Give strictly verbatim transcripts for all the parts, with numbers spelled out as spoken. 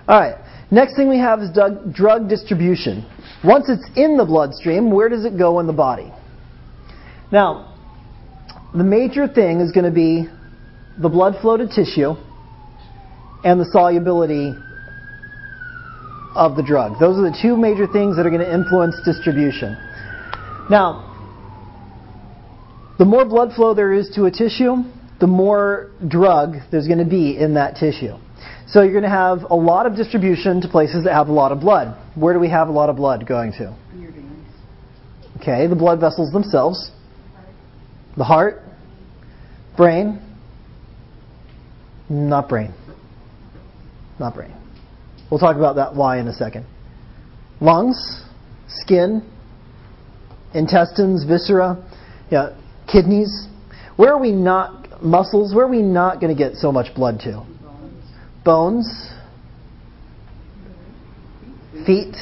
All right. Next thing we have is drug, drug distribution. Once it's in the bloodstream, where does it go in the body? Now, the major thing is going to be the blood flow to tissue and the solubility of the drug. Those are the two major things that are going to influence distribution. Now, the more blood flow there is to a tissue, the more drug there's going to be in that tissue. So you're going to have a lot of distribution to places that have a lot of blood. Where do we have a lot of blood going to? Your veins. Okay, the blood vessels themselves. The heart. Brain. Not brain. Not brain. We'll talk about that why in a second. Lungs. Skin. Intestines. Viscera. Yeah, kidneys. Where are we not, muscles, where are we not going to get so much blood to? Bones, feet,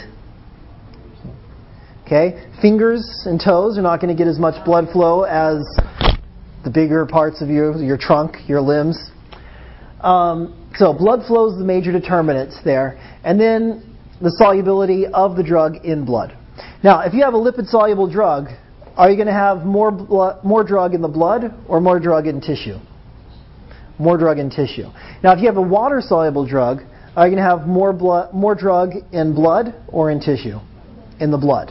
okay, fingers and toes are not going to get as much blood flow as the bigger parts of your your trunk, your limbs. Um, so blood flow is the major determinant there, and then the solubility of the drug in blood. Now, if you have a lipid-soluble drug, are you going to have more blood, more drug in the blood or more drug in tissue? More drug in tissue. Now, if you have a water-soluble drug, are you going to have more blood, more drug in blood or in tissue? In the blood.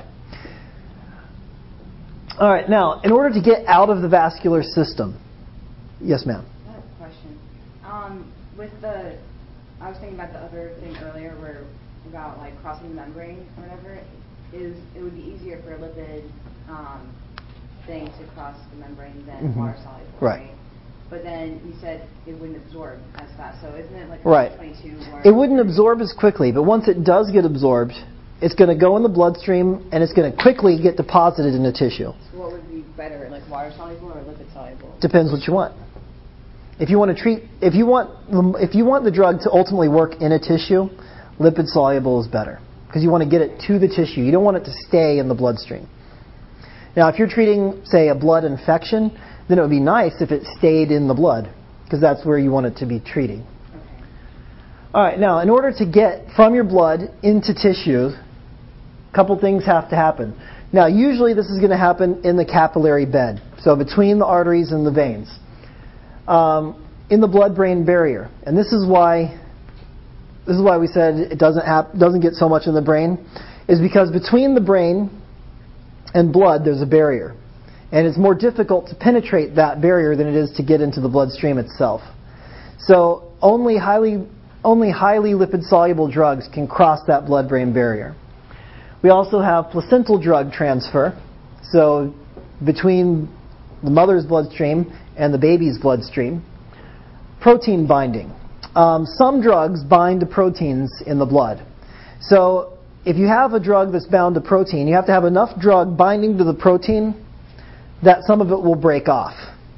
All right. Now, in order to get out of the vascular system, yes, ma'am. I have a question. Um, with the, I was thinking about the other thing earlier, where about like crossing the membrane or whatever. Is it would be easier for a lipid um, thing to cross the membrane than mm-hmm. water-soluble, right? right? But then you said it wouldn't absorb as fast. So isn't it like right. twenty-two? Or it wouldn't absorb as quickly, but once it does get absorbed, it's going to go in the bloodstream and it's going to quickly get deposited in the tissue. So what would be better, like water soluble or lipid soluble? Depends what you want. If you want to treat, if you want, if you want the drug to ultimately work in a tissue, lipid soluble is better because you want to get it to the tissue. You don't want it to stay in the bloodstream. Now, if you're treating, say, a blood infection, then it would be nice if it stayed in the blood, because that's where you want it to be treating. Okay. All right, now, in order to get from your blood into tissue, a couple things have to happen. Now, usually this is going to happen in the capillary bed, so between the arteries and the veins, um, in the blood-brain barrier. And this is why this is why we said it doesn't hap- doesn't get so much in the brain, is because between the brain and blood there's a barrier. And it's more difficult to penetrate that barrier than it is to get into the bloodstream itself. So only highly, only highly lipid-soluble drugs can cross that blood-brain barrier. We also have placental drug transfer. So between the mother's bloodstream and the baby's bloodstream. Protein binding. Um, some drugs bind to proteins in the blood. So if you have a drug that's bound to protein, you have to have enough drug binding to the protein that some of it will break off.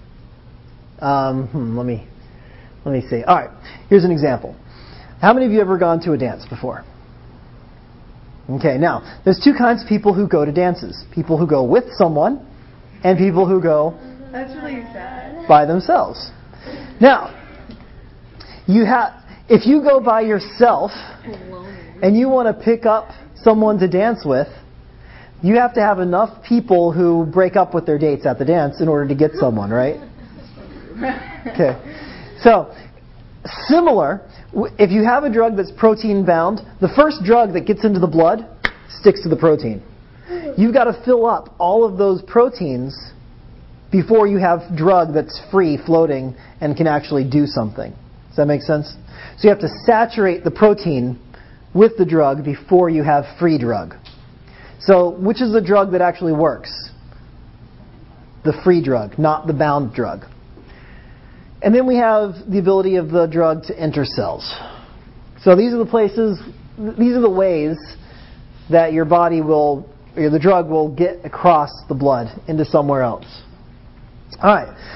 Um, hmm, let me let me see. All right, here's an example. How many of you ever gone to a dance before? Okay, now there's two kinds of people who go to dances: people who go with someone, and people who go. That's really sad. By themselves. Now, you have if you go by yourself and you want to pick up someone to dance with, you have to have enough people who break up with their dates at the dance in order to get someone, right? Okay. So, similar, if you have a drug that's protein bound, the first drug that gets into the blood sticks to the protein. You've got to fill up all of those proteins before you have drug that's free floating and can actually do something. Does that make sense? So you have to saturate the protein with the drug before you have free drug. So, which is the drug that actually works? The free drug, not the bound drug. And then we have the ability of the drug to enter cells. So these are the places, these are the ways that your body will, or the drug will get across the blood into somewhere else. All right.